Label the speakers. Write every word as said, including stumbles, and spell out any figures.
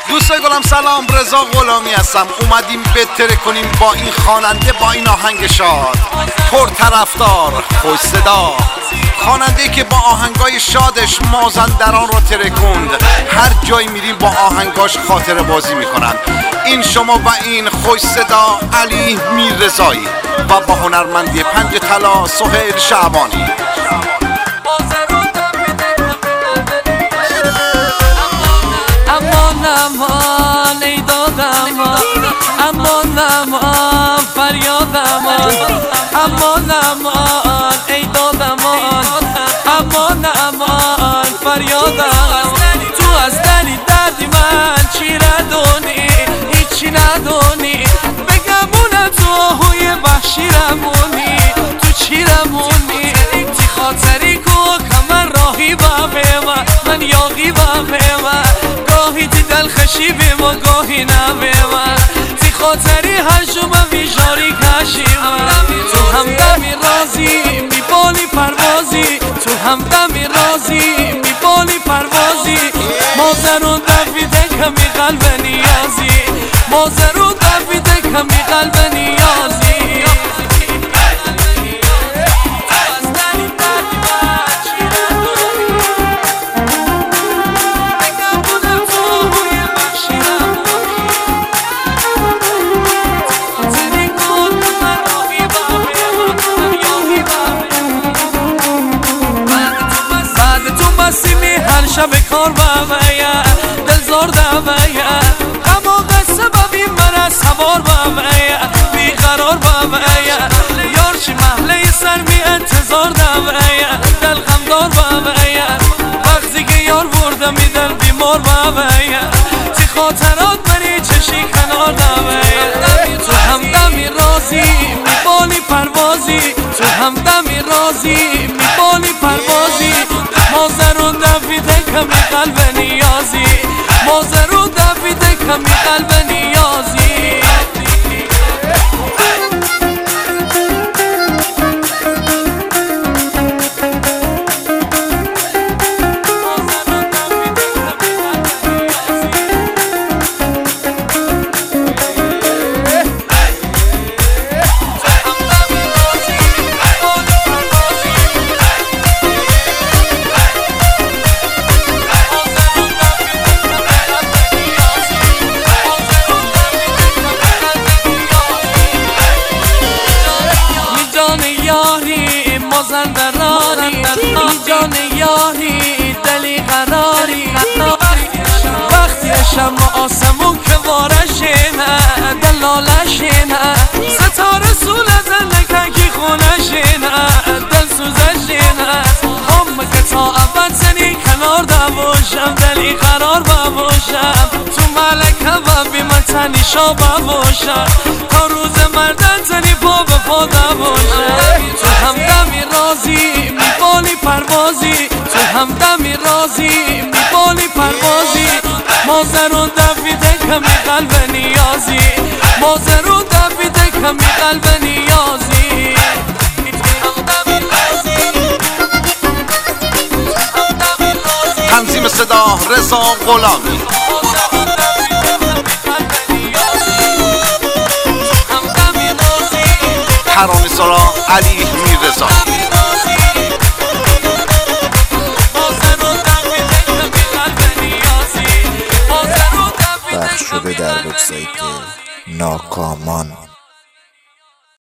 Speaker 1: دوستای گلم سلام، رضا غلامی هستم. اومدیم بهتره کنیم با این خواننده، با این آهنگ شاد پر طرفدار خوش صدا، خواننده که با آهنگای شادش مازندران رو ترکوند. هر جای میریم با آهنگاش خاطره بازی میکنن. این شما و این خوش صدا علی میررضایی و با هنرمندی پنج طلا سهیل شعبانی.
Speaker 2: امان امان ای دادم، امان امان فریاد امان، امان امان ای دادم، امان امان فریاد امان. تو از دلی دردی من چی ندونی، هیچی ندونی، بگمونه تو آهوی وحشی رمونی، تو چی رمونی، تی خاطری کو کمر راهی با من، من یاقی با من، گاهی تی دلخشی به ما گاهی نبه من، تی خاطری هر شما بیشاری کشی من. تو همدمی رازی میبالی پروازی، تو همدمی رازی میبالی پروازی، مازرون دویده کمی قلب نیازی، مازرون دویده کمی قلب نیازی. شب کار بامیا دل زار دامیا، غم و غصه ببی من از سوار بامیا، بیقرار بامیا، یار چی محله سر می انتظار دامیا، دل غمدار بامیا، وقتی که یار برده می دل بیمار بامیا، تی خاطرات منی چشی کنار دامیا. تو همدمی رازی میبالی پروازی، تو همدمی رازی میبالی پروازی، مازرون دویده کمی قلب نیازی، مازرون دویده کمی قلب نیازی. مازندرانی جان یاری دلی قراری، وقتی شما آسمون که وارشینه دلالشینه، ستاره سوله زندگی خونشینه دل سوزشینه، هم که تا اول زنی کنار دباشم دلی قرار بباشم، تو ملکه و بی من تنی شا بباشم، تا روز مردن تنی پا به پا دباشم. تو همدمی رازی میبالی پروازی، تو همدمی رازی میبالی پروازی، مازرون دویده کمی قلب نیازی، مازرون دویده کمی قلب نیازی.
Speaker 1: تنظیم صدا رضا غلامی، ترانه سرا علی میررضایی.
Speaker 3: پخش شده در وبسایت ناکامان.